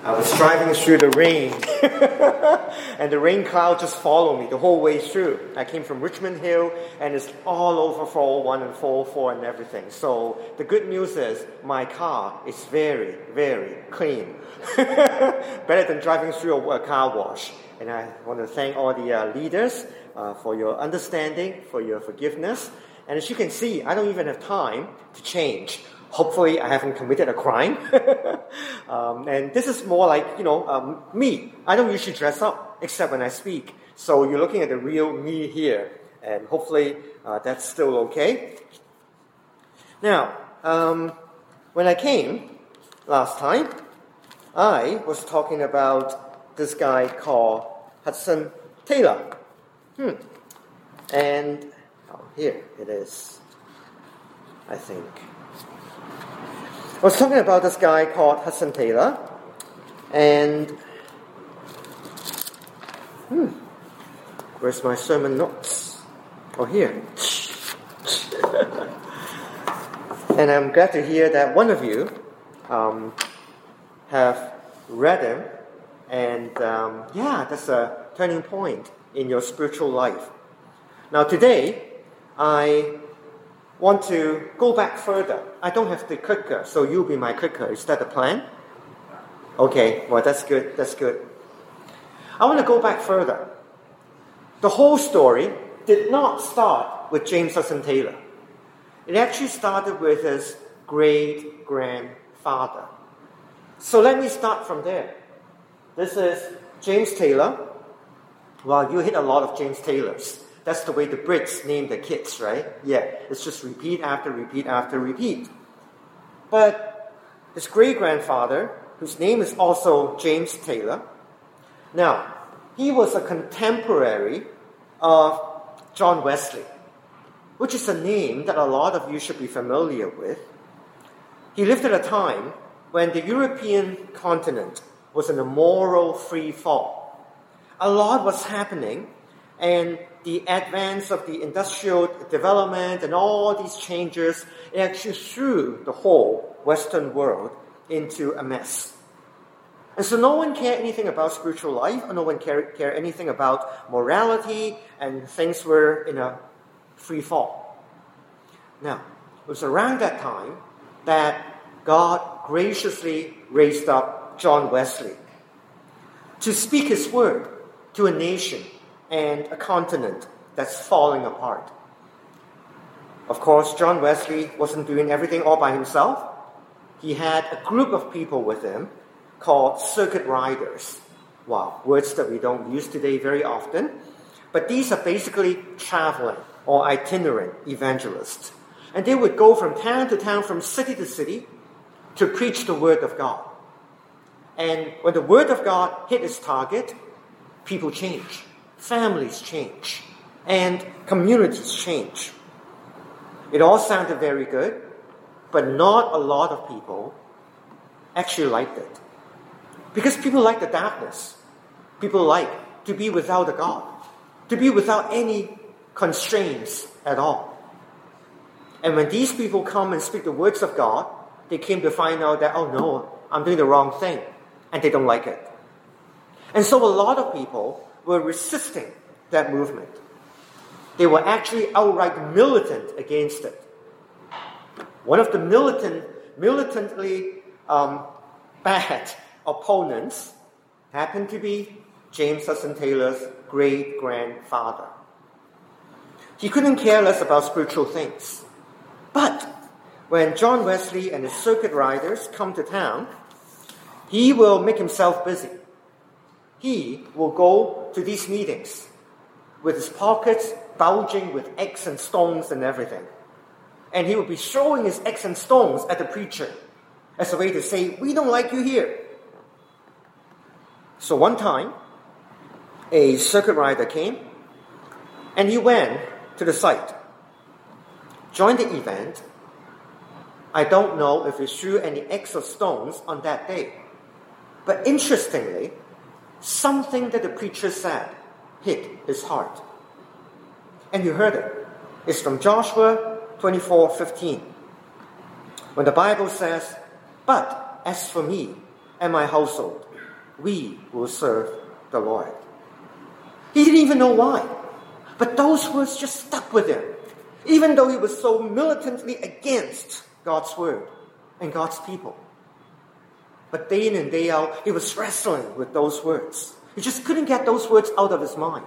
I was driving through the rain, and the rain cloud just followed me the whole way through. I came from Richmond Hill, and it's all over 401 and 404 and everything. So the good news is my car is very, very clean. Better than driving through a car wash. And I want to thank all the leaders for your understanding, for your forgiveness. And as you can see, I don't even have time to change. Hopefully, I haven't committed a crime. And this is more like, me. I don't usually dress up, except when I speak. So you're looking at the real me here. And hopefully, that's still okay. Now, when I came last time, I was talking about this guy called Hudson Taylor. And here it is, I think. I was talking about this guy called Hudson Taylor, and where's my sermon notes? Oh, here. And I'm glad to hear that one of you have read him, and that's a turning point in your spiritual life. Now today, I want to go back further. I don't have the clicker, so you'll be my clicker. Is that the plan? Okay, well that's good, that's good. I want to go back further. The whole story did not start with James Hudson Taylor. It actually started with his great-grandfather. So let me start from there. This is James Taylor. Well, you hit a lot of James Taylors. That's the way the Brits name their kids, right? Yeah, it's just repeat after repeat after repeat. But his great-grandfather, whose name is also James Taylor, now, he was a contemporary of John Wesley, which is a name that a lot of you should be familiar with. He lived at a time when the European continent was in a moral free fall. A lot was happening, and the advance of the industrial development and all these changes actually threw the whole Western world into a mess. And so no one cared anything about spiritual life, or no one cared anything about morality, and things were in a free fall. Now, it was around that time that God graciously raised up John Wesley to speak his word to a nation and a continent that's falling apart. Of course, John Wesley wasn't doing everything all by himself. He had a group of people with him called circuit riders. Wow, words that we don't use today very often. But these are basically traveling or itinerant evangelists. And they would go from town to town, from city to city, to preach the word of God. And when the word of God hit its target, people change. Families change, and communities change. It all sounded very good, but not a lot of people actually liked it. Because people like the darkness. People like to be without a God, to be without any constraints at all. And when these people come and speak the words of God, they came to find out that, oh no, I'm doing the wrong thing, and they don't like it. And so a lot of people were resisting that movement. They were actually outright militant against it. One of the militantly bad opponents happened to be James Hudson Taylor's great-grandfather. He couldn't care less about spiritual things. But when John Wesley and his circuit riders come to town, he will make himself busy. He will go to these meetings with his pockets bulging with eggs and stones and everything. And he will be throwing his eggs and stones at the preacher as a way to say, we don't like you here. So one time, a circuit rider came, and he went to the site, joined the event. I don't know if he threw any eggs or stones on that day. But interestingly, something that the preacher said hit his heart. And you heard it. It's from Joshua 24:15. When the Bible says, "But as for me and my household, we will serve the Lord. He didn't even know why. But those words just stuck with him, even though he was so militantly against God's word and God's people. But day in and day out, he was wrestling with those words. He just couldn't get those words out of his mind.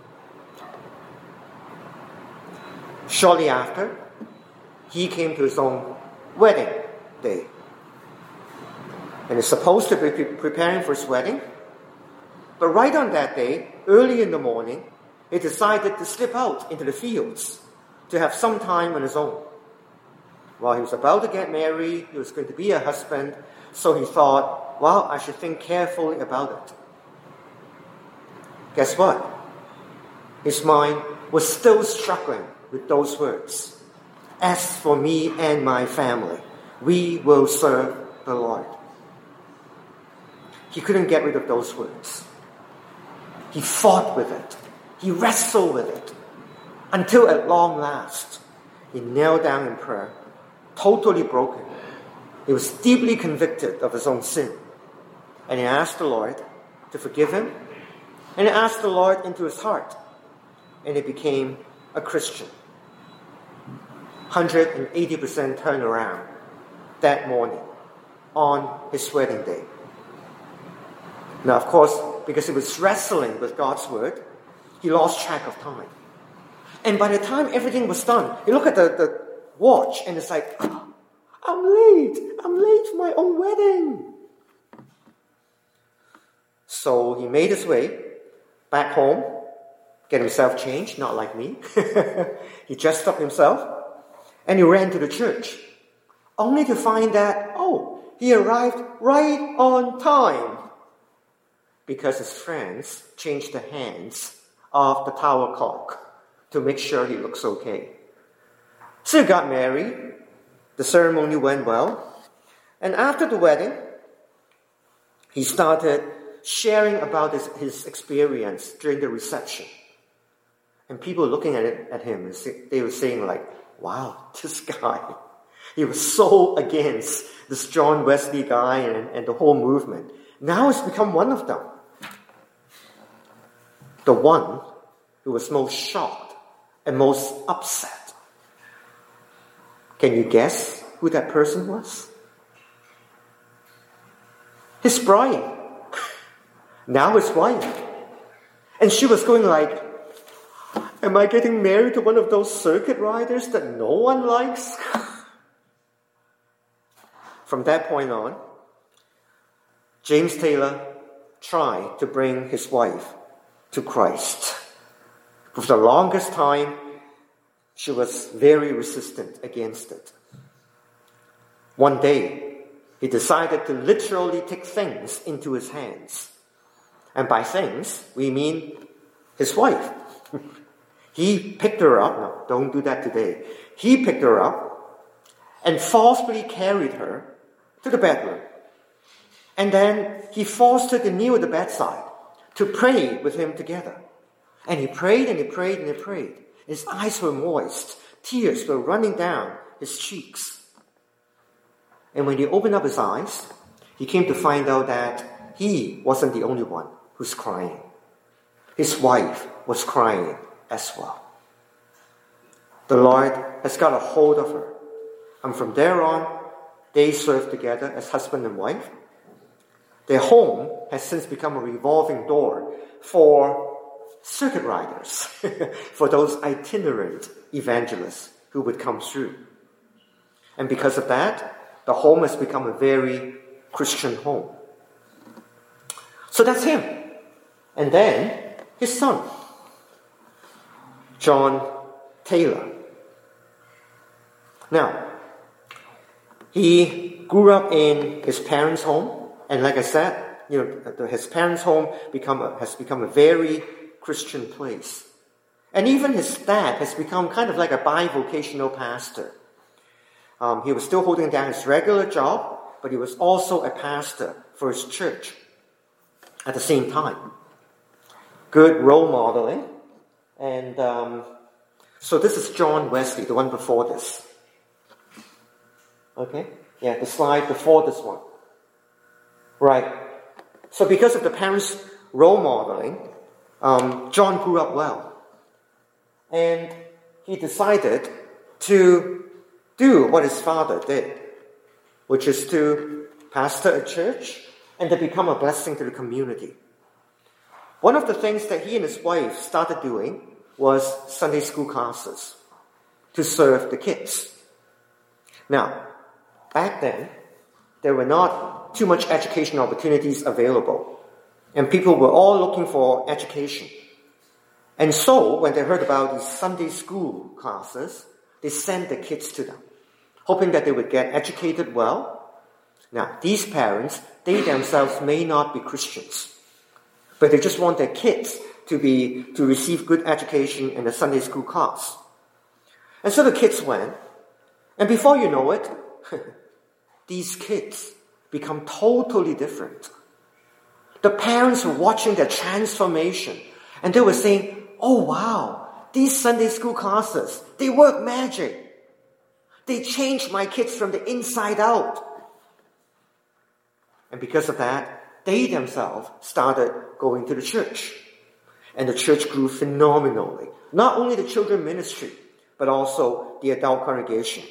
Shortly after, he came to his own wedding day. And he's supposed to be preparing for his wedding. But right on that day, early in the morning, he decided to slip out into the fields to have some time on his own. While he was about to get married, he was going to be a husband, so he thought, well, I should think carefully about it. Guess what? His mind was still struggling with those words. As for me and my family, we will serve the Lord. He couldn't get rid of those words. He fought with it. He wrestled with it. Until at long last, he knelt down in prayer, totally broken. He was deeply convicted of his own sin. And he asked the Lord to forgive him. And he asked the Lord into his heart. And he became a Christian. 180% turnaround that morning on his wedding day. Now, of course, because he was wrestling with God's word, he lost track of time. And by the time everything was done, he looked at the watch and it's like, oh, I'm late for my own wedding. So he made his way back home, get himself changed, not like me. He dressed up himself and he ran to the church, only to find that, oh, he arrived right on time because his friends changed the hands of the tower clock to make sure he looks okay. So he got married. The ceremony went well. And after the wedding, he started sharing about his experience during the reception. And people looking at him, they were saying like, wow, this guy, he was so against this John Wesley guy and the whole movement. Now he's become one of them. The one who was most shocked and most upset. Can you guess who that person was? His bride. Now his wife. And she was going like, am I getting married to one of those circuit riders that no one likes? From that point on, James Taylor tried to bring his wife to Christ. For the longest time, she was very resistant against it. One day, he decided to literally take things into his hands. And by things, we mean his wife. He picked her up. No, don't do that today. He picked her up and forcefully carried her to the bedroom. And then he forced her to kneel at the bedside to pray with him together. And he prayed and he prayed and he prayed. His eyes were moist. Tears were running down his cheeks. And when he opened up his eyes, he came to find out that he wasn't the only one who's crying. His wife was crying as well. The Lord has got a hold of her. And from there on, they served together as husband and wife. Their home has since become a revolving door for circuit riders, for those itinerant evangelists who would come through. And because of that, the home has become a very Christian home. So that's him. And then his son, John Taylor. Now, he grew up in his parents' home, and like I said, his parents' home has become a very Christian place. And even his dad has become kind of like a bivocational pastor. He was still holding down his regular job, but he was also a pastor for his church at the same time. Good role modeling. And so this is John Wesley, the one before this. Okay? Yeah, the slide before this one. Right. So because of the parents' role modeling, John grew up well. And he decided to do what his father did, which is to pastor a church and to become a blessing to the community. One of the things that he and his wife started doing was Sunday school classes to serve the kids. Now, back then, there were not too much education opportunities available, and people were all looking for education. And so, when they heard about these Sunday school classes, they sent the kids to them, hoping that they would get educated well. Now, these parents, they themselves may not be Christians, but they just want their kids to receive good education in a Sunday school class. And so the kids went, and before you know it, these kids become totally different. The parents were watching their transformation, and they were saying, "Oh wow, these Sunday school classes, they work magic. They changed my kids from the inside out." And because of that, they themselves started going to the church. And the church grew phenomenally. Not only the children ministry, but also the adult congregation.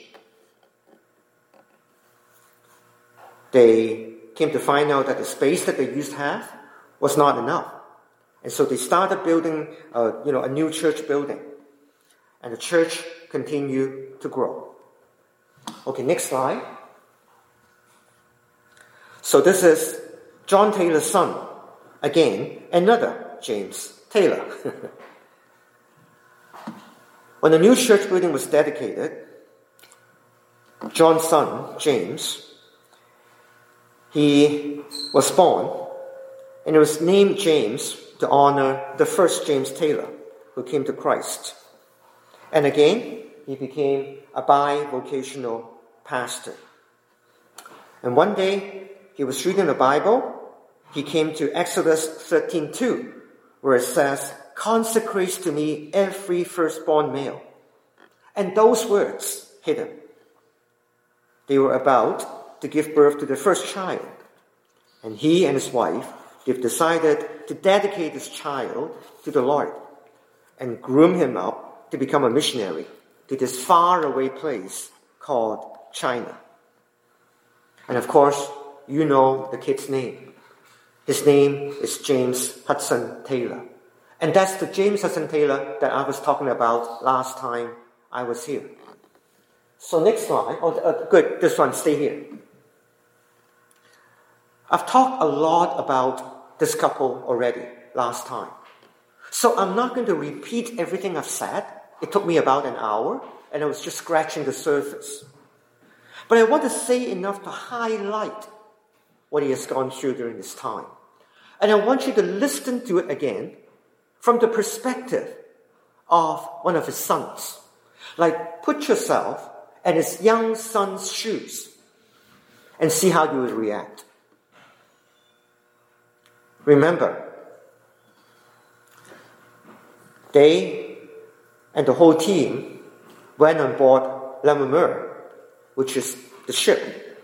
They came to find out that the space that they used to have was not enough. And so they started building a new church building. And the church continued to grow. Okay, next slide. So this is John Taylor's son. Again, another James Taylor. When the new church building was dedicated, John's son, James, he was born, and he was named James to honor the first James Taylor, who came to Christ. And again, he became a bivocational pastor. And one day, he was reading the Bible. He came to Exodus 13:2, where it says, "Consecrates to me every firstborn male." And those words hit him. They were about to give birth to their first child. And he and his wife, they've decided to dedicate this child to the Lord and groom him up to become a missionary to this faraway place called China. And of course, you know the kid's name. His name is James Hudson Taylor. And that's the James Hudson Taylor that I was talking about last time I was here. So next slide. Good, this one, stay here. I've talked a lot about this couple already last time. So I'm not going to repeat everything I've said. It took me about an hour, and I was just scratching the surface. But I want to say enough to highlight what he has gone through during this time. And I want you to listen to it again from the perspective of one of his sons. Like, put yourself in his young son's shoes and see how you would react. Remember, they and the whole team went on board La Mer, which is the ship.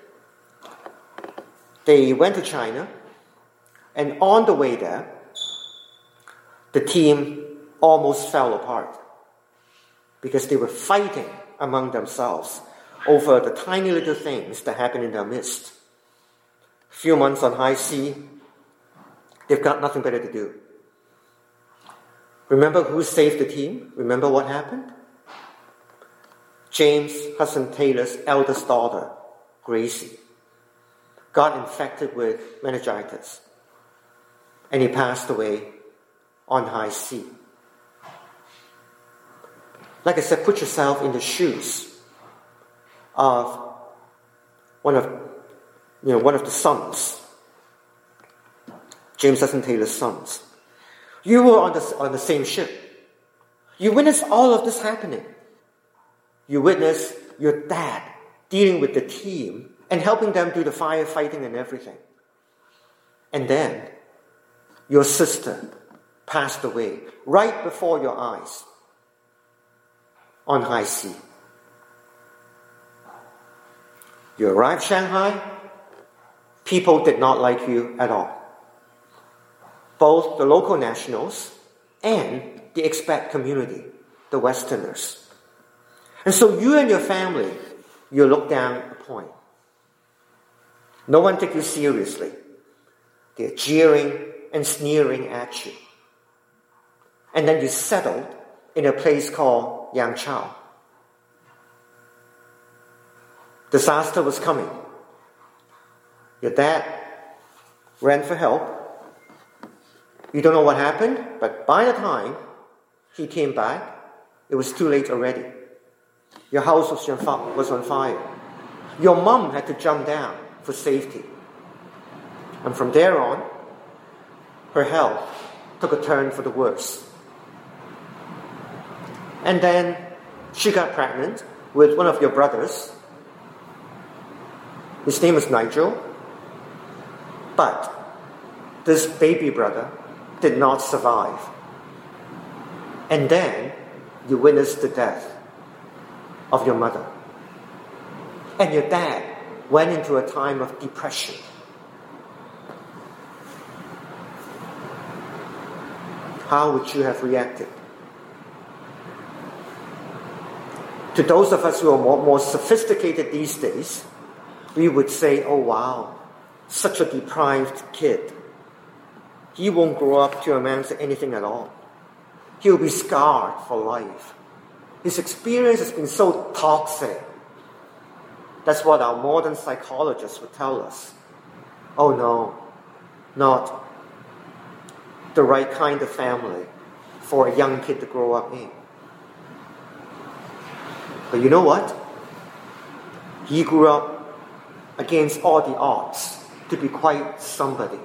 They went to China, and on the way there, the team almost fell apart because they were fighting among themselves over the tiny little things that happen in their midst. A few months on high sea, they've got nothing better to do. Remember who saved the team? Remember what happened? James Hudson Taylor's eldest daughter, Gracie, got infected with meningitis, and he passed away on high sea. Like I said, put yourself in the shoes of one of the sons, James Hudson Taylor's sons. You were on the same ship. You witnessed all of this happening. You witnessed your dad dealing with the team and helping them do the firefighting and everything. And then your sister passed away right before your eyes on high sea. You arrived Shanghai, people did not like you at all. both the local nationals and the expat community, the Westerners. And so you and your family, you look down upon. No one takes you seriously. They're jeering and sneering at you. And then you settled in a place called Yangzhou. Disaster was coming. Your dad ran for help. You don't know what happened, but by the time he came back, it was too late already. Your house was on fire. Your mom had to jump down for safety. And from there on, her health took a turn for the worse. And then she got pregnant with one of your brothers. His name was Nigel. But this baby brother did not survive. And then you witnessed the death of your mother. And your dad went into a time of depression. How would you have reacted? To those of us who are more sophisticated these days, we would say, oh wow, such a deprived kid. He won't grow up to amount to anything at all. He'll be scarred for life. His experience has been so toxic. That's what our modern psychologists would tell us. Oh no, not the right kind of family for a young kid to grow up in. But you know what? He grew up against all the odds to be quite somebody.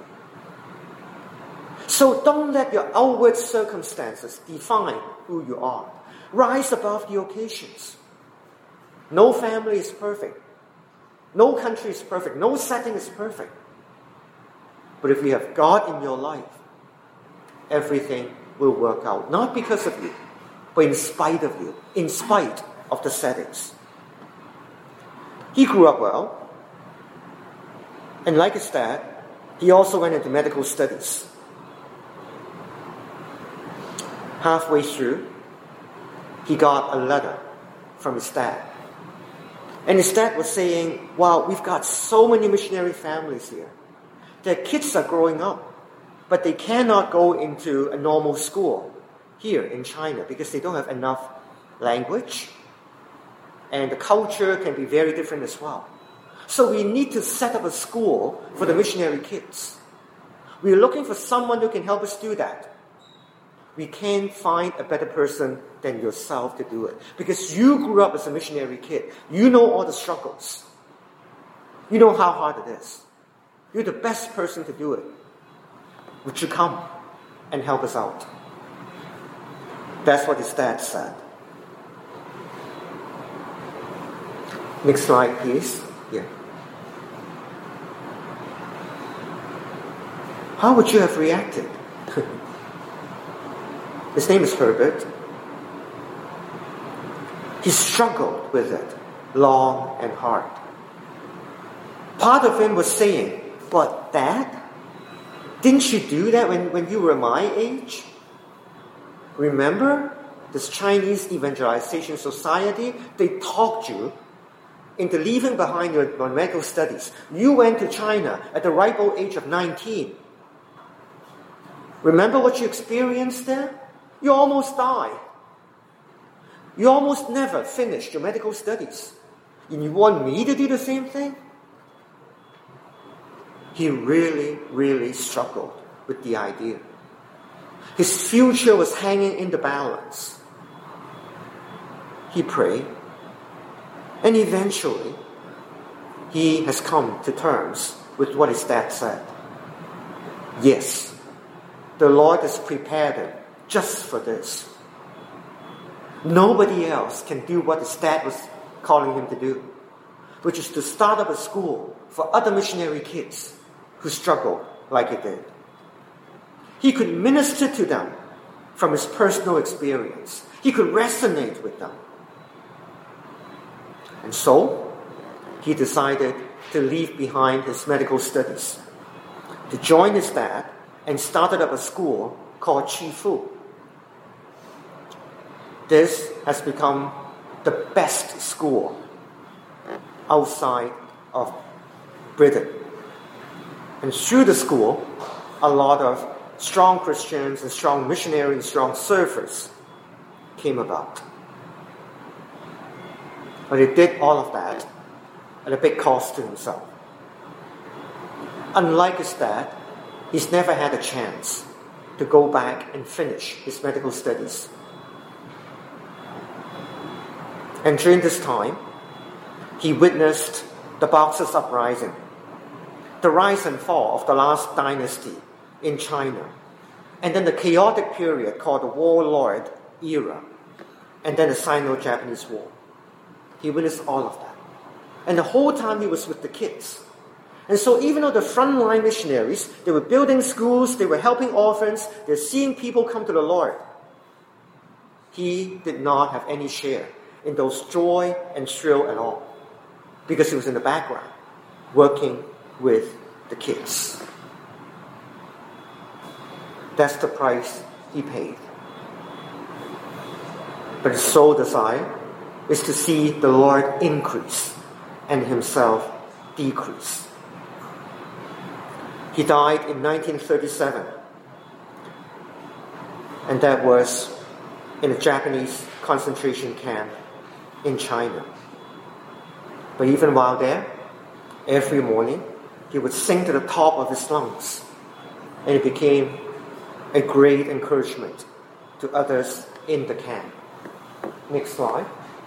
So don't let your outward circumstances define who you are. Rise above the occasions. No family is perfect. No country is perfect. No setting is perfect. But if you have God in your life, everything will work out. Not because of you, but in spite of you. In spite of the settings. He grew up well. And like his dad, he also went into medical studies. Halfway through, he got a letter from his dad. And his dad was saying, wow, we've got so many missionary families here. Their kids are growing up, but they cannot go into a normal school here in China because they don't have enough language. And the culture can be very different as well. So we need to set up a school for the missionary kids. We're looking for someone who can help us do that. We can't find a better person than yourself to do it. Because you grew up as a missionary kid. You know all the struggles. You know how hard it is. You're the best person to do it. Would you come and help us out? That's what his dad said. Next slide, please. Yeah. How would you have reacted? His name is Herbert. He struggled with it long and hard. Part of him was saying, but Dad, didn't you do that when you were my age? Remember this Chinese Evangelization Society? They talked you into leaving behind your medical studies. You went to China at the ripe old age of 19. Remember what you experienced there? You almost died. You almost never finished your medical studies. And you want me to do the same thing? He really, really struggled with the idea. His future was hanging in the balance. He prayed. And eventually, he has come to terms with what his dad said. Yes, the Lord has prepared him just for this. Nobody else can do what his dad was calling him to do, which is to start up a school for other missionary kids who struggled like he did. He could minister to them from his personal experience. He could resonate with them. And so, he decided to leave behind his medical studies, to join his dad and started up a school called Chifu. This has become the best school outside of Britain. And through the school, a lot of strong Christians and strong missionaries, strong servers came about. But he did all of that at a big cost to himself. Unlike his dad, he's never had a chance to go back and finish his medical studies. And during this time, he witnessed the Boxers' uprising, the rise and fall of the last dynasty in China, and then the chaotic period called the Warlord era, and then the Sino-Japanese War. He witnessed all of that. And the whole time he was with the kids. And so even though the frontline missionaries, they were building schools, they were helping orphans, they're seeing people come to the Lord, he did not have any share in those joy and thrill at all, because he was in the background, working with the kids. That's the price he paid. But his sole desire is to see the Lord increase and himself decrease. He died in 1937, and that was in a Japanese concentration camp in China. But even while there, every morning, he would sing to the top of his lungs, and it became a great encouragement to others in the camp. Next slide.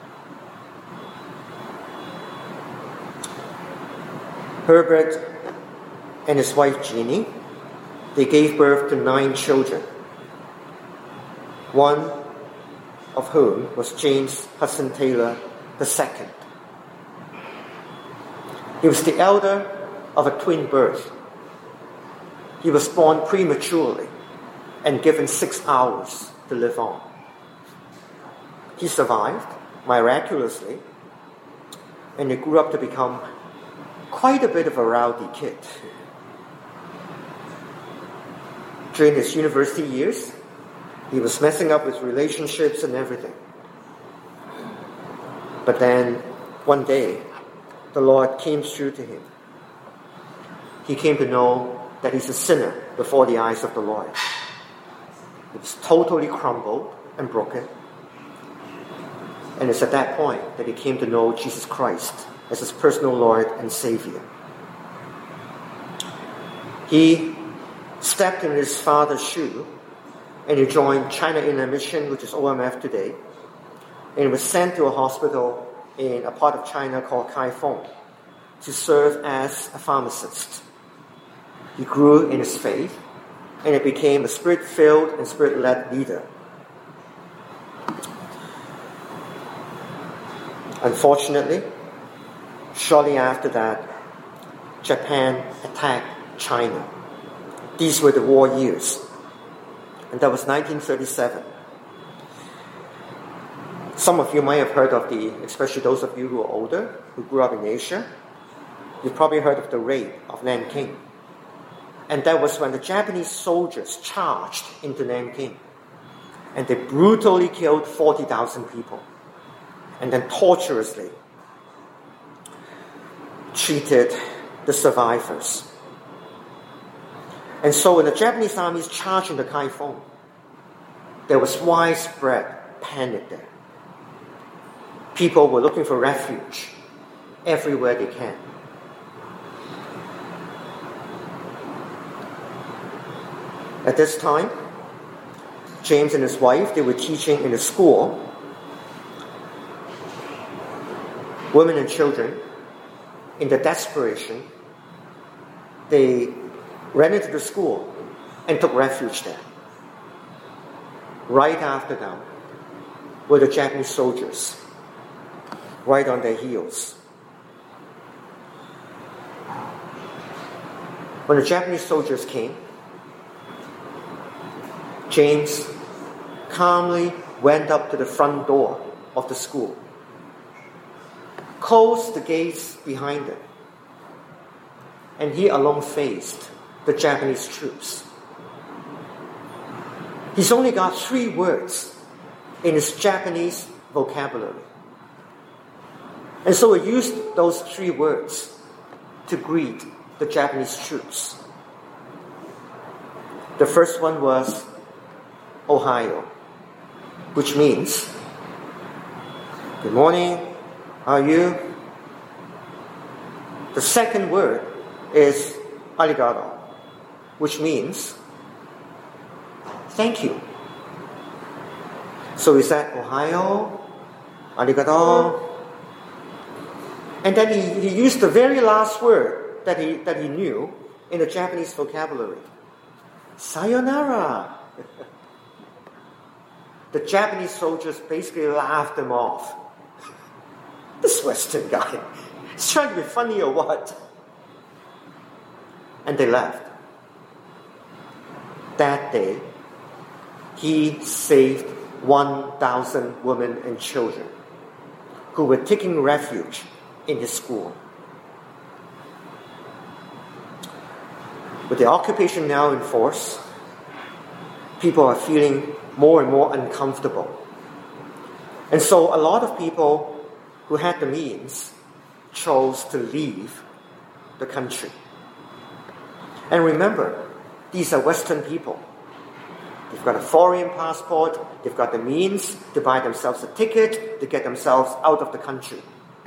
Herbert and his wife Jeannie, they gave birth to 9 children, one of whom was James Hudson Taylor II. He was the elder of a twin birth. He was born prematurely and given 6 hours to live on. He survived miraculously, and he grew up to become quite a bit of a rowdy kid. During his university years, he was messing up with relationships and everything. But then, one day, the Lord came through to him. He came to know that he's a sinner before the eyes of the Lord. He was totally crumbled and broken. And it's at that point that he came to know Jesus Christ as his personal Lord and Savior. He stepped in his father's shoe, and he joined China Inland Mission, which is OMF today, and he was sent to a hospital in a part of China called Kaifeng to serve as a pharmacist. He grew in his faith, and he became a spirit-filled and spirit-led leader. Unfortunately, shortly after that, Japan attacked China. These were the war years, and that was 1937. Some of you might have heard of especially those of you who are older, who grew up in Asia, you've probably heard of the raid of Nanking. And that was when the Japanese soldiers charged into Nanking, and they brutally killed 40,000 people, and then torturously treated the survivors. And so when the Japanese armies charged into Kaifeng, there was widespread panic there. People were looking for refuge everywhere they can. At this time, James and his wife, they were teaching in a school. Women and children, in their desperation, they ran into the school and took refuge there. Right after them were the Japanese soldiers, right on their heels. When the Japanese soldiers came, James calmly went up to the front door of the school, closed the gates behind him, and he alone faced the Japanese troops. He's only got 3 words in his Japanese vocabulary. And so he used those 3 words to greet the Japanese troops. The first one was Ohio, which means, good morning, how are you? The second word is arigato, which means thank you. So he said Ohio, arigato, and then he used the very last word that he knew in the Japanese vocabulary. Sayonara. The Japanese soldiers basically laughed him off. This Western guy, he's trying to be funny or what? And they left. That day, he saved 1,000 women and children who were taking refuge in his school. With the occupation now in force, people are feeling more and more uncomfortable. And so a lot of people who had the means chose to leave the country. And remember, these are Western people. They've got a foreign passport, they've got the means to buy themselves a ticket to get themselves out of the country.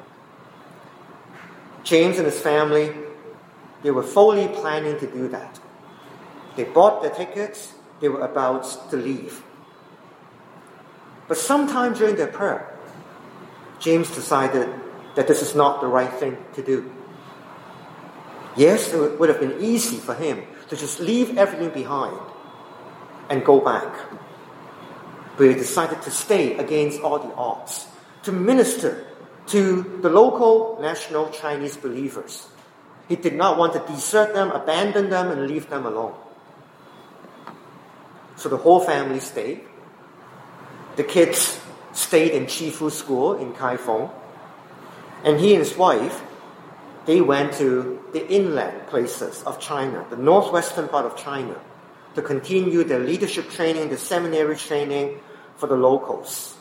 James and his family, they were fully planning to do that. They bought their tickets, they were about to leave. But sometime during their prayer, James decided that this is not the right thing to do. Yes, it would have been easy for him to just leave everything behind and go back. But he decided to stay against all the odds, to minister to the local national Chinese believers. He did not want to desert them, abandon them, and leave them alone. So the whole family stayed. The kids stayed in Chifu School in Kaifeng. And he and his wife, they went to the inland places of China, the northwestern part of China, to continue their leadership training, the seminary training for the locals.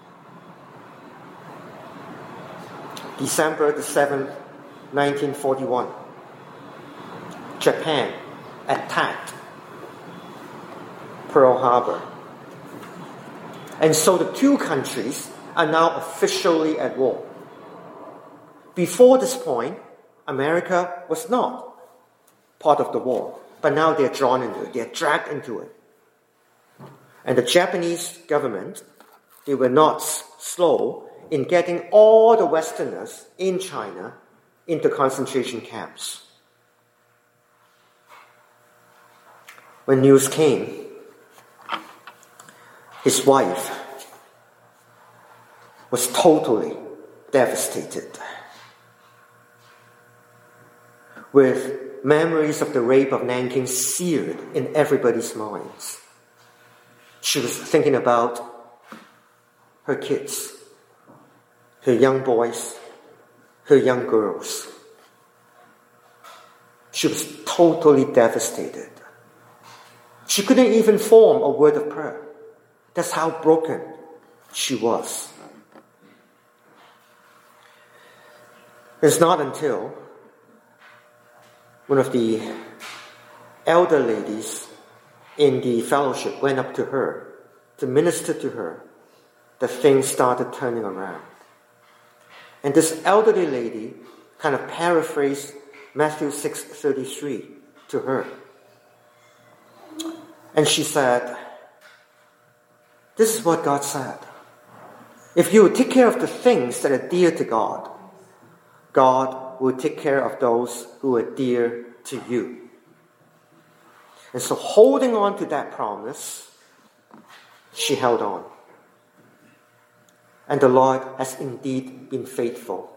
December the 7th, 1941, Japan attacked Pearl Harbor. And so the 2 countries are now officially at war. Before this point, America was not part of the war, but now they're drawn into it, they're dragged into it. And the Japanese government, they were not slow in getting all the Westerners in China into concentration camps. When news came, his wife was totally devastated, with memories of the rape of Nanking seared in everybody's minds. She was thinking about her kids, her young boys, her young girls. She was totally devastated. She couldn't even form a word of prayer. That's how broken she was. It's not until one of the elder ladies in the fellowship went up to her to minister to her that things started turning around. And this elderly lady kind of paraphrased Matthew 6:33 to her. And she said, this is what God said. If you take care of the things that are dear to God, God will take care of those who are dear to you. And so holding on to that promise, she held on. And the Lord has indeed been faithful.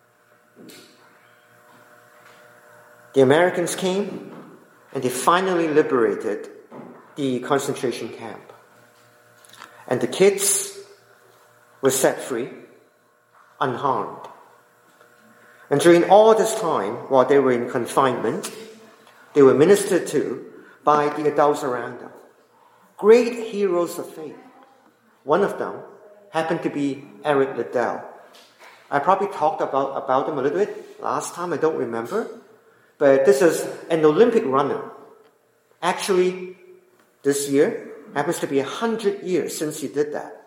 The Americans came and they finally liberated the concentration camp. And the kids were set free, unharmed. And during all this time, while they were in confinement, they were ministered to by the adults around them. great heroes of faith. One of them happened to be Eric Liddell. I probably talked about him a little bit last time, I don't remember. But this is an Olympic runner. Actually, this year happens to be 100 years since he did that.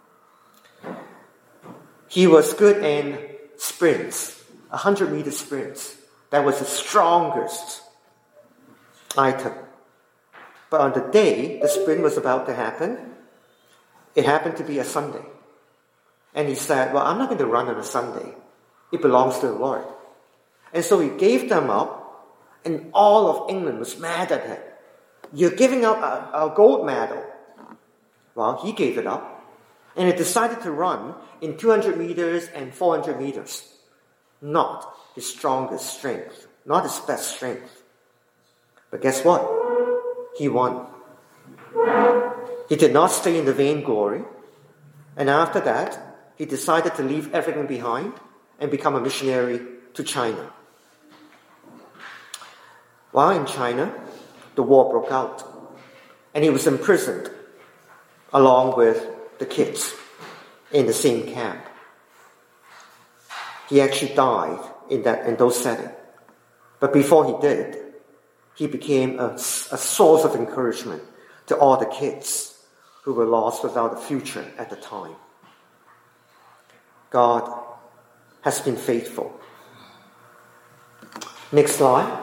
He was good in sprints, 100-meter sprints. That was his strongest item. But on the day the sprint was about to happen, it happened to be a Sunday. And he said, well, I'm not going to run on a Sunday. It belongs to the Lord. And so he gave them up, and all of England was mad at him. You're giving up a gold medal. Well, he gave it up. And he decided to run in 200 meters and 400 meters. Not his strongest strength. Not his best strength. But guess what? He won. He did not stay in the vainglory. And after that, he decided to leave everything behind and become a missionary to China. While in China, the war broke out. And he was imprisoned along with the kids in the same camp. He actually died in those settings. But before he did, he became a source of encouragement to all the kids who were lost without a future at the time. God has been faithful. Next slide.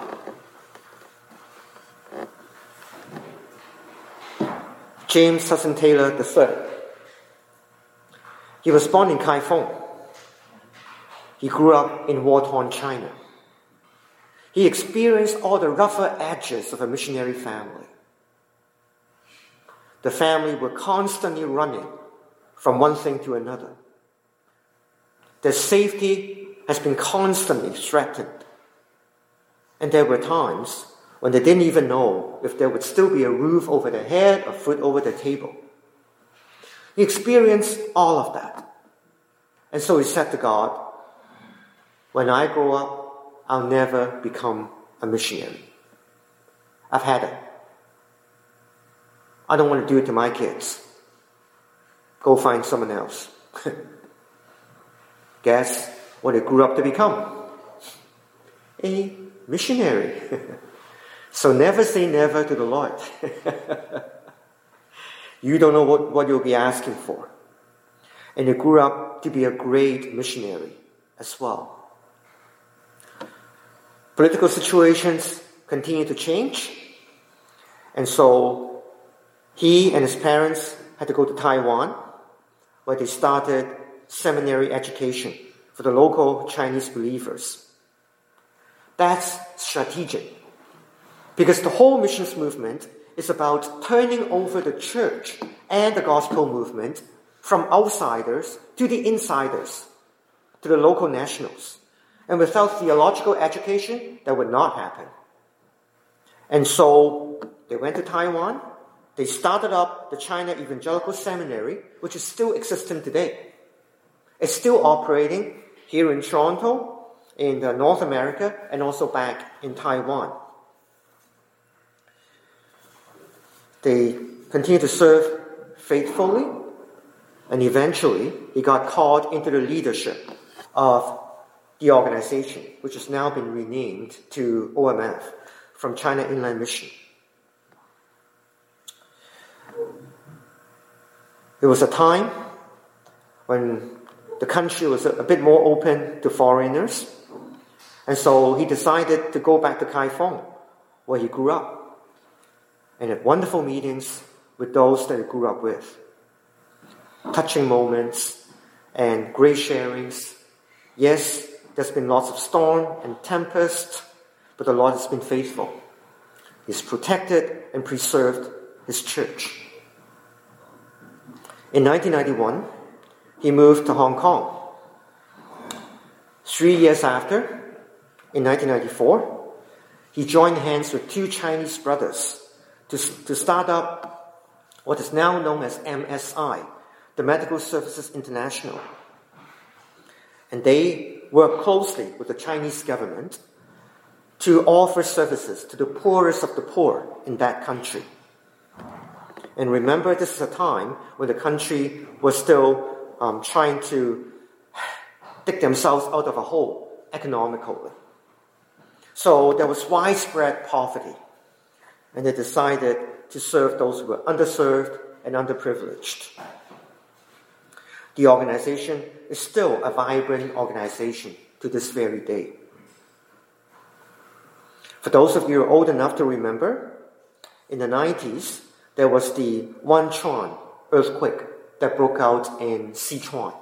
James Hudson Taylor III. He was born in Kaifeng. He grew up in war-torn China. He experienced all the rougher edges of a missionary family. The family were constantly running from one thing to another. Their safety has been constantly threatened. And there were times when they didn't even know if there would still be a roof over their head or food over their table. He experienced all of that. And so he said to God, when I grow up, I'll never become a missionary. I've had it. I don't want to do it to my kids. Go find someone else. Guess what it grew up to become? A missionary. So never say never to the Lord. You don't know what you'll be asking for. And it grew up to be a great missionary as well. Political situations continue to change. And so he and his parents had to go to Taiwan, where they started seminary education for the local Chinese believers. That's strategic, because the whole missions movement is about turning over the church and the gospel movement from outsiders to the insiders, to the local nationals. And without theological education, that would not happen. And so they went to Taiwan. They started up the China Evangelical Seminary, which is still existent today. It's still operating here in Toronto, in North America, and also back in Taiwan. They continued to serve faithfully, and eventually he got called into the leadership of the organization, which has now been renamed to OMF, from China Inland Mission. It was a time when the country was a bit more open to foreigners, and so he decided to go back to Kaifeng, where he grew up, and had wonderful meetings with those that he grew up with. Touching moments and great sharings. Yes, there's been lots of storm and tempest, but the Lord has been faithful. He's protected and preserved His church. In 1991, he moved to Hong Kong. 3 years after, in 1994, he joined hands with two Chinese brothers to start up what is now known as MSI, the Medical Services International. And they work closely with the Chinese government to offer services to the poorest of the poor in that country. And remember, this is a time when the country was still trying to dig themselves out of a hole economically. So there was widespread poverty. And they decided to serve those who were underserved and underprivileged. The organization is still a vibrant organization to this very day. For those of you who are old enough to remember, in the 90s, there was the Wenchuan earthquake that broke out in Sichuan.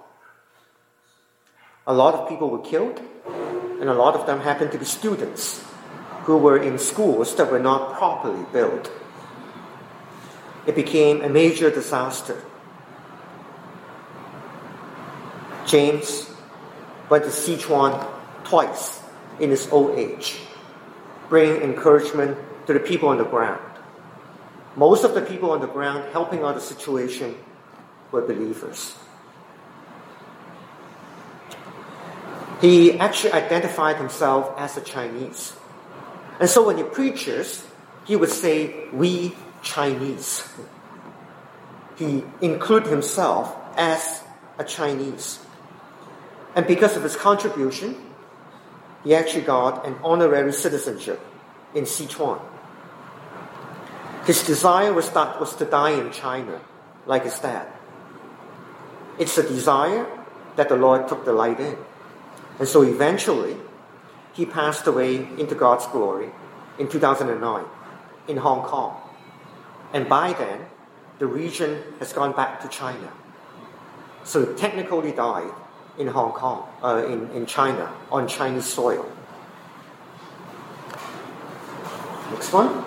A lot of people were killed, and a lot of them happened to be students who were in schools that were not properly built. It became a major disaster. James went to Sichuan twice in his old age, bringing encouragement to the people on the ground. Most of the people on the ground helping out the situation were believers. He actually identified himself as a Chinese. And so when he preaches, he would say, "We Chinese." He included himself as a Chinese. And because of his contribution, he actually got an honorary citizenship in Sichuan. His desire was to die in China, like his dad. It's a desire that the Lord took delight in. And so eventually, he passed away into God's glory in 2009 in Hong Kong. And by then, the region has gone back to China. So he technically died in Hong Kong, in China, on Chinese soil. Next one.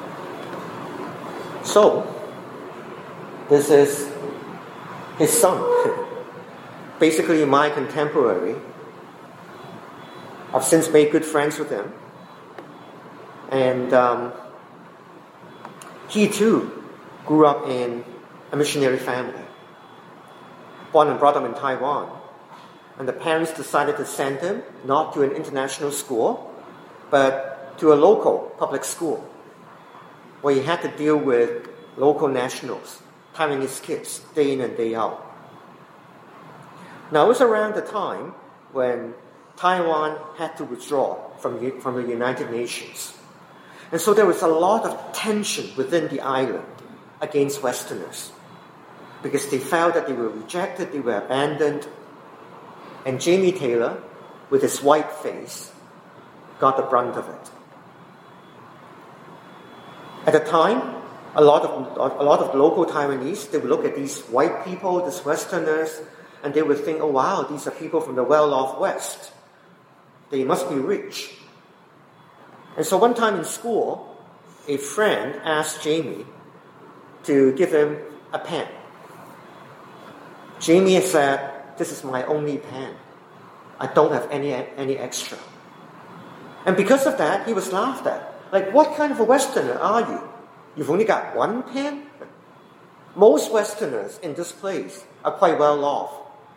So, this is his son, basically my contemporary. I've since made good friends with him. And he too grew up in a missionary family, born and brought up in Taiwan. And the parents decided to send him not to an international school, but to a local public school, where he had to deal with local nationals, Taiwanese kids, day in and day out. Now, it was around the time when Taiwan had to withdraw from the United Nations. And so there was a lot of tension within the island against Westerners, because they felt that they were rejected, they were abandoned. And Jamie Taylor, with his white face, got the brunt of it. At the time, a lot of local Taiwanese, they would look at these white people, these Westerners, and they would think, "Oh wow, these are people from the well-off West. They must be rich." And so one time in school, a friend asked Jamie to give him a pen. Jamie said, "This is my only pen. I don't have any extra." And because of that, he was laughed at. Like, what kind of a Westerner are you? You've only got one pen? Most Westerners in this place are quite well off.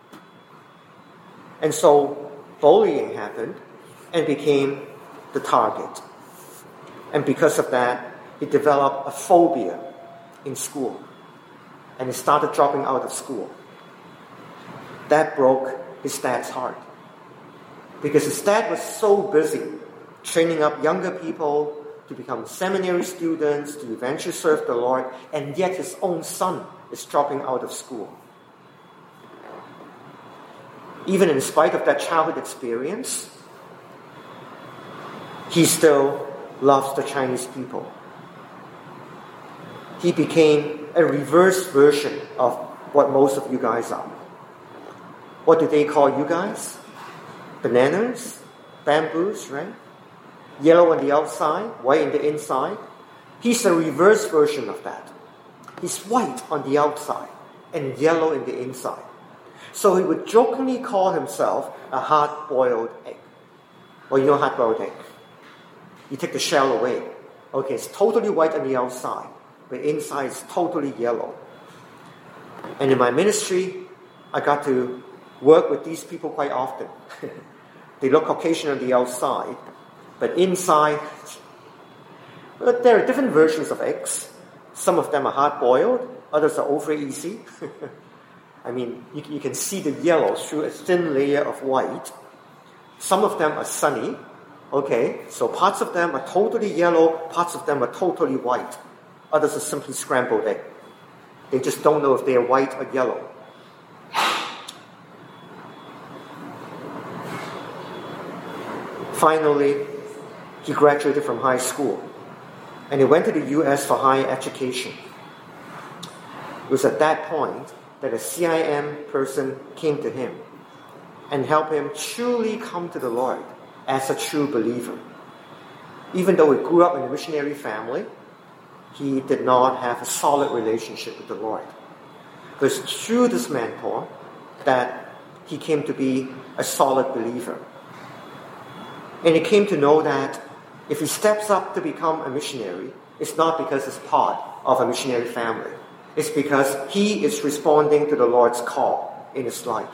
And so bullying happened and became the target. And because of that, he developed a phobia in school. And he started dropping out of school. That broke his dad's heart. Because his dad was so busy training up younger people to become seminary students, to eventually serve the Lord, and yet his own son is dropping out of school. Even in spite of that childhood experience, he still loves the Chinese people. He became a reverse version of what most of you guys are. What do they call you guys? Bananas? Bamboos, right? Yellow on the outside, white on the inside. He's a reverse version of that. He's white on the outside and yellow in the inside. So he would jokingly call himself a hard-boiled egg. Well, you know hard-boiled egg. You take the shell away. Okay, it's totally white on the outside, but inside it's totally yellow. And in my ministry, I got to work with these people quite often. They look Caucasian on the outside, but inside, well, there are different versions of eggs. Some of them are hard-boiled, others are over easy. I mean, you can see the yellow through a thin layer of white. Some of them are sunny. Okay, so parts of them are totally yellow, parts of them are totally white. Others are simply scrambled egg. They just don't know if they are white or yellow. Finally, he graduated from high school, and he went to the U.S. for higher education. It was at that point that a CIM person came to him and helped him truly come to the Lord as a true believer. Even though he grew up in a missionary family, he did not have a solid relationship with the Lord. It was through this mentor that he came to be a solid believer. And he came to know that if he steps up to become a missionary, it's not because he's part of a missionary family. It's because he is responding to the Lord's call in his life.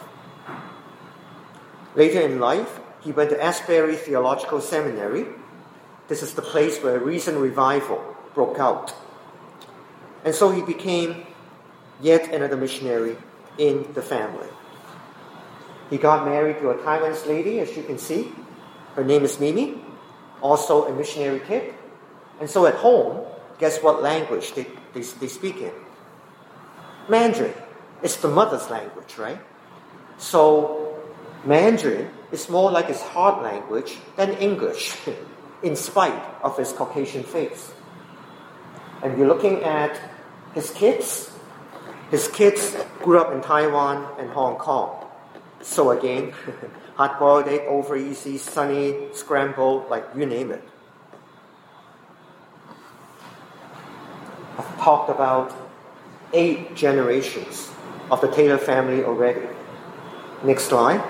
Later in life, he went to Asbury Theological Seminary. This is the place where a recent revival broke out. And so he became yet another missionary in the family. He got married to a Taiwanese lady, as you can see. Her name is Mimi, also a missionary kid. And so at home, guess what language they speak in? Mandarin. It's the mother's language, right? So Mandarin is more like his heart language than English, in spite of his Caucasian face. And you're looking at his kids. His kids grew up in Taiwan and Hong Kong. So again, hard-boiled egg, over easy, sunny, scrambled, like you name it. I've talked about 8 generations of the Taylor family already. Next slide.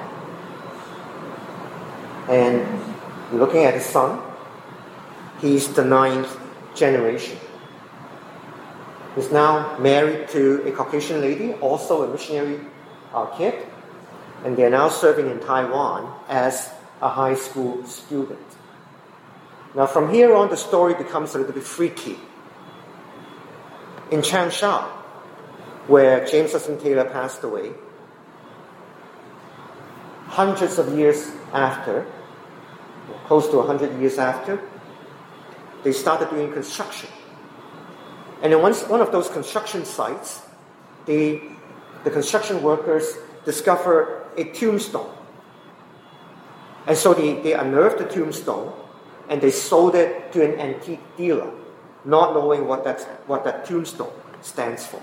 And looking at his son, he's the 9th generation. He's now married to a Caucasian lady, also a missionary kid, and they're now serving in Taiwan as a high school student. Now from here on, the story becomes a little bit freaky. In Changsha, where James Hudson Taylor passed away, hundreds of years after, close to 100 years after, they started doing construction. And in one of those construction sites, the construction workers discovered a tombstone. And so they unearthed the tombstone and they sold it to an antique dealer, not knowing what that tombstone stands for.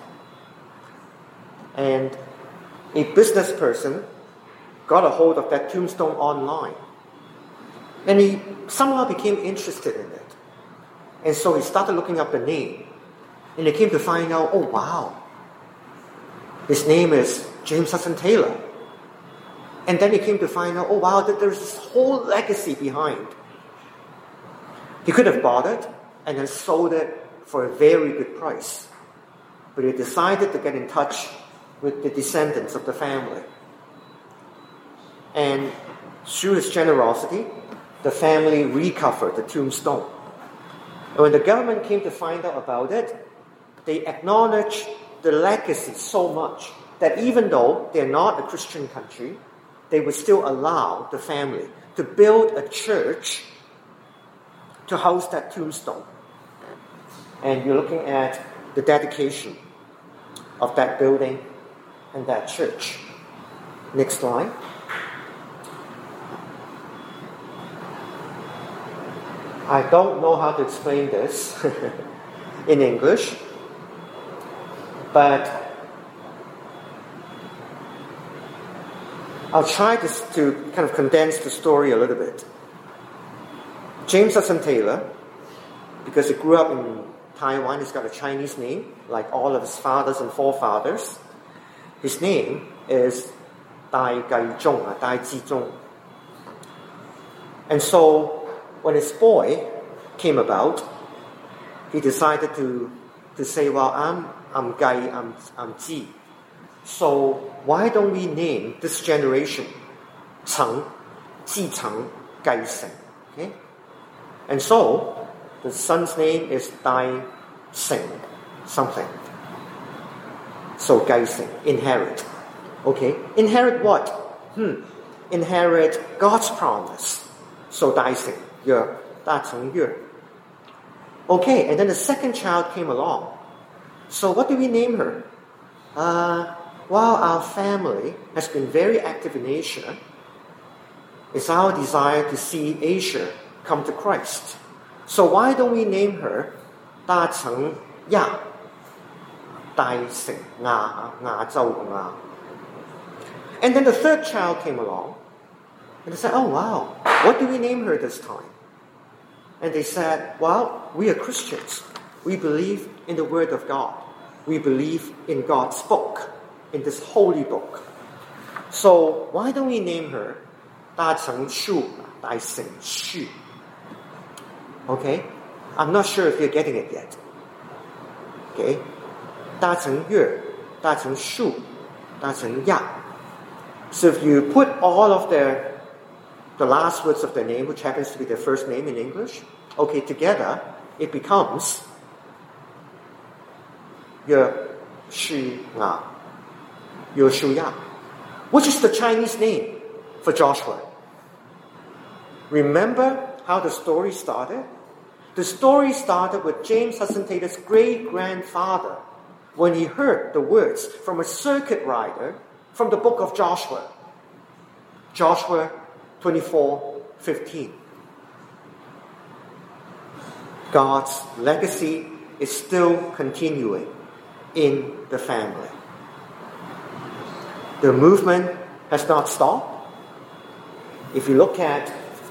And a business person got a hold of that tombstone online. And he somehow became interested in it. And so he started looking up the name. And he came to find out, oh wow, his name is James Hudson Taylor. And then he came to find out, oh wow, that there's this whole legacy behind. He could have bought it and then sold it for a very good price. But he decided to get in touch with the descendants of the family. And through his generosity, the family recovered the tombstone. And when the government came to find out about it, they acknowledged the legacy so much that even though they're not a Christian country, they would still allow the family to build a church to house that tombstone. And you're looking at the dedication of that building and that church. Next slide. I don't know how to explain this in English, but I'll try to kind of condense the story a little bit. James Hudson Taylor, because he grew up in Taiwan, he's got a Chinese name, like all of his fathers and forefathers. His name is Dai Gai Zhong, Dai Ji Zhong. And so when his boy came about, he decided to say, well, I'm Gai, I'm Ji. So why don't we name this generation Cheng, Ji Cheng, Gai Seng? Okay? And so the son's name is Dai Seng. something. So 繼承 inherit. Okay? Inherit what? Inherit God's promise. So 繼承約達成約. Okay, and then the second child came along. So what do we name her? While our family has been very active in Asia, it's our desire to see Asia come to Christ. So why don't we name her 達成亞洲嘅亞? And then the third child came along, and they said, oh wow, what do we name her this time? And they said, well, we are Christians. We believe in the Word of God. We believe in God's book, in this holy book. So why don't we name her 大成樹? Okay? I'm not sure if you're getting it yet. Okay? 大成月, 大成樹, 大成亞. So if you put all of the last words of their name, which happens to be their first name in English, okay, together, it becomes 約書亞, 約書亞, which is the Chinese name for Joshua. Remember how the story started? The story started with James Hudson Taylor's great-grandfather when he heard the words from a circuit rider from the book of Joshua. Joshua 24:15. God's legacy is still continuing in the family. The movement has not stopped. If you look at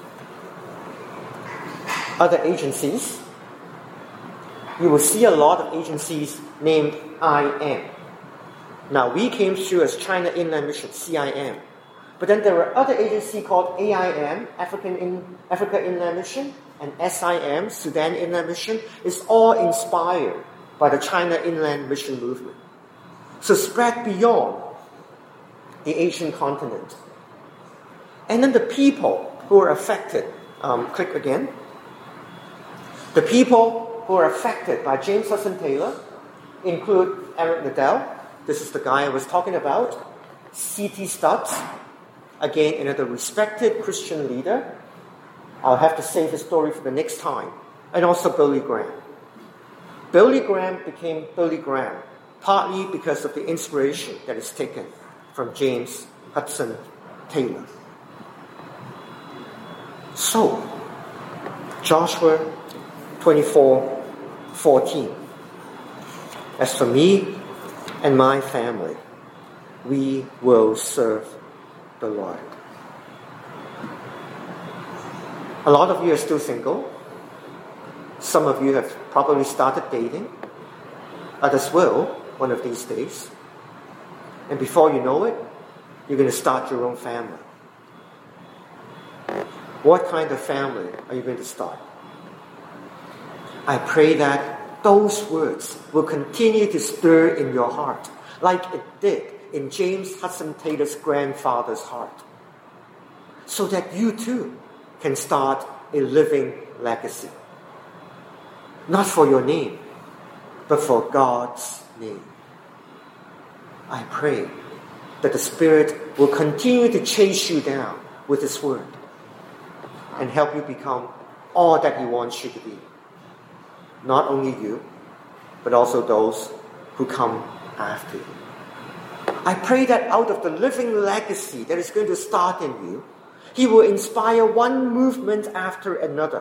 other agencies, you will see a lot of agencies named IM. Now, we came through as China Inland Mission, CIM. But then there are other agencies called AIM, Africa Inland Mission, and SIM, Sudan Inland Mission. It's all inspired by the China Inland Mission movement. So spread beyond the Asian continent. And then the people who are affected, click again. The people who are affected by James Hudson Taylor include Eric Liddell. This is the guy I was talking about. C.T. Stubbs, again, another respected Christian leader. I'll have to save his story for the next time. And also Billy Graham. Billy Graham became Billy Graham, partly because of the inspiration that is taken from James Hudson Taylor. So, Joshua 24:14. As for me and my family, we will serve the Lord. A lot of you are still single. Some of you have probably started dating. Others will one of these days. And before you know it, you're going to start your own family. What kind of family are you going to start? I pray that those words will continue to stir in your heart like it did in James Hudson Taylor's grandfather's heart, so that you too can start a living legacy. Not for your name, but for God's name. I pray that the Spirit will continue to chase you down with His Word and help you become all that He wants you to be. Not only you, but also those who come after you. I pray that out of the living legacy that is going to start in you, He will inspire one movement after another,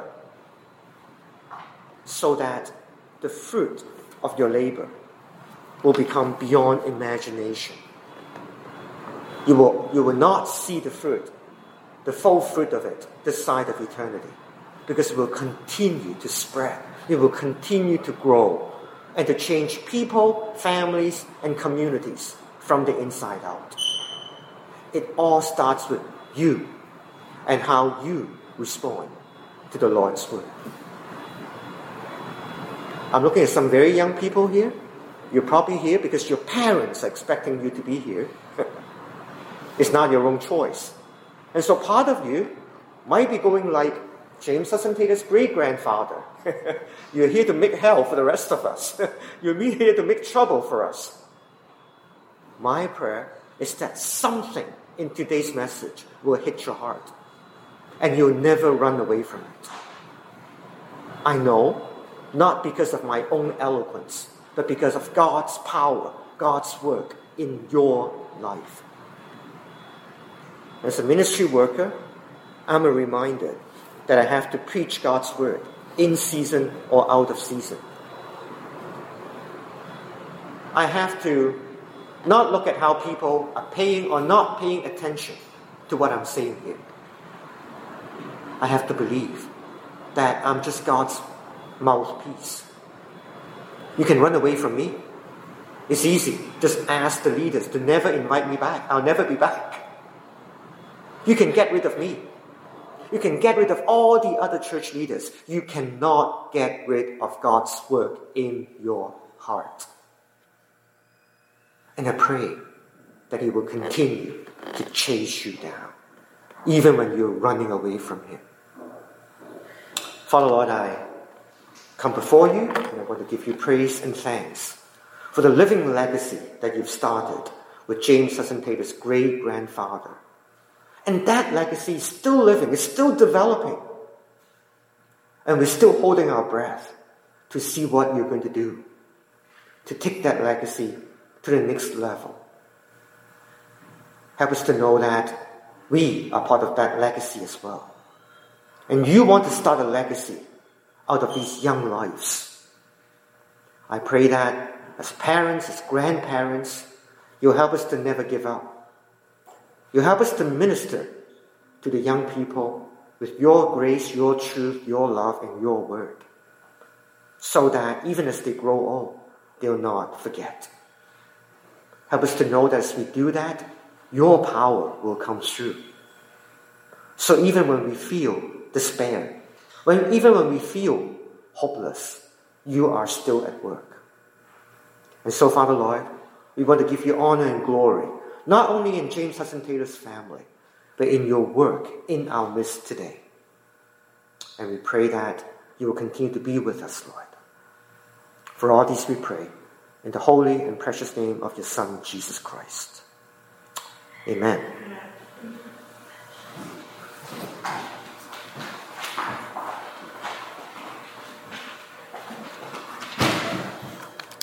so that the fruit of your labor will become beyond imagination. You will not see the fruit, the full fruit of it, this side of eternity, because it will continue to spread. It will continue to grow and to change people, families, and communities from the inside out. It all starts with you and how you respond to the Lord's Word. I'm looking at some very young people here. You're probably here because your parents are expecting you to be here. It's not your own choice. And so part of you might be going like James Hudson Taylor's great-grandfather. You're here to make hell for the rest of us. You're here to make trouble for us. My prayer is that something in today's message will hit your heart, and you'll never run away from it. I know, not because of my own eloquence, but because of God's power, God's work in your life. As a ministry worker, I'm reminded that I have to preach God's word in season or out of season. I have to not look at how people are paying or not paying attention to what I'm saying here. I have to believe that I'm just God's mouthpiece. You can run away from me. It's easy. Just ask the leaders to never invite me back. I'll never be back. You can get rid of me. You can get rid of all the other church leaders. You cannot get rid of God's work in your heart. And I pray that He will continue to chase you down, even when you're running away from Him. Father, Lord, I come before you, and I want to give you praise and thanks for the living legacy that you've started with James Hudson Taylor's great-grandfather. And that legacy is still living, it's still developing. And we're still holding our breath to see what you're going to do, to take that legacy to the next level. Help us to know that we are part of that legacy as well. And you want to start a legacy out of these young lives. I pray that as parents, as grandparents, you'll help us to never give up. You help us to minister to the young people with your grace, your truth, your love, and your word, so that even as they grow old, they'll not forget. Help us to know that as we do that, your power will come through. So even when we feel despair, even when we feel hopeless, you are still at work. And so, Father Lord, we want to give you honor and glory, not only in James Hudson Taylor's family, but in your work in our midst today. And we pray that you will continue to be with us, Lord. For all these we pray in the holy and precious name of your Son, Jesus Christ. Amen.